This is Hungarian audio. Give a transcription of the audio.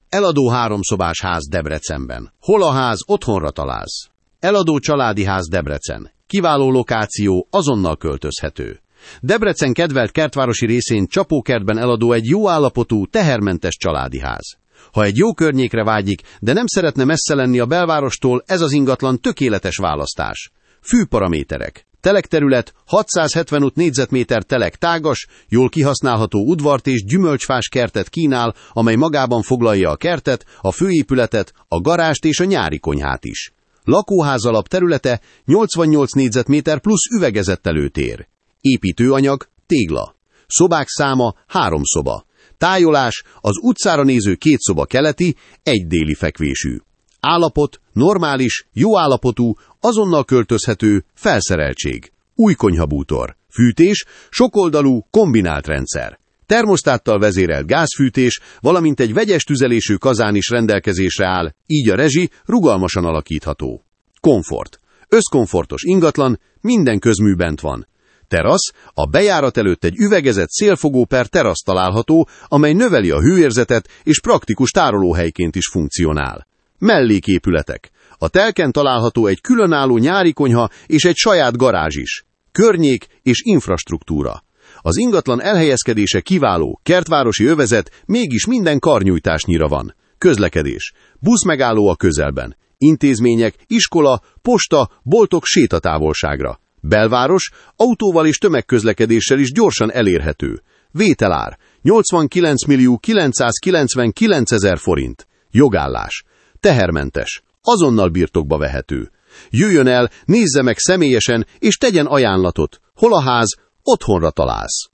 Eladó háromszobás ház Debrecenben. Hol a ház, otthonra találsz. Eladó családi ház Debrecen. Kiváló lokáció, azonnal költözhető. Debrecen kedvelt kertvárosi részén Csapókertben eladó egy jó állapotú, tehermentes családi ház. Ha egy jó környékre vágyik, de nem szeretne messze lenni a belvárostól, ez az ingatlan tökéletes választás. Fűparaméterek. Telekterület 675 négyzetméter telek tágas, jól kihasználható udvart és gyümölcsfás kertet kínál, amely magában foglalja a kertet, a főépületet, a garást és a nyári konyhát is. Lakóház alap területe 88 négyzetméter plusz üvegezett előtér. Építőanyag tégla. Szobák száma 3 szoba. Tájolás az utcára néző 2 szoba keleti, 1 déli fekvésű. Állapot normális, jó állapotú, azonnal költözhető, felszereltség. Új konyhabútor. Fűtés, sokoldalú, kombinált rendszer. Termosztáttal vezérelt gázfűtés, valamint egy vegyes tüzelésű kazán is rendelkezésre áll, így a rezsi rugalmasan alakítható. Komfort. Összkomfortos ingatlan, minden közmű bent van. Terasz, a bejárat előtt egy üvegezett szélfogó per terasz található, amely növeli a hőérzetet és praktikus tárolóhelyként is funkcionál. Melléképületek. A telken található egy különálló nyári konyha és egy saját garázs is. Környék és infrastruktúra. Az ingatlan elhelyezkedése kiváló, kertvárosi övezet, mégis minden karnyújtásnyira van. Közlekedés. Buszmegálló a közelben. Intézmények, iskola, posta, boltok sétatávolságra. Belváros, autóval és tömegközlekedéssel is gyorsan elérhető. Vételár 89.999.000 forint. Jogállás. Tehermentes. Azonnal birtokba vehető. Jöjjön el, nézze meg személyesen, és tegyen ajánlatot. Hol a ház, otthonra találsz.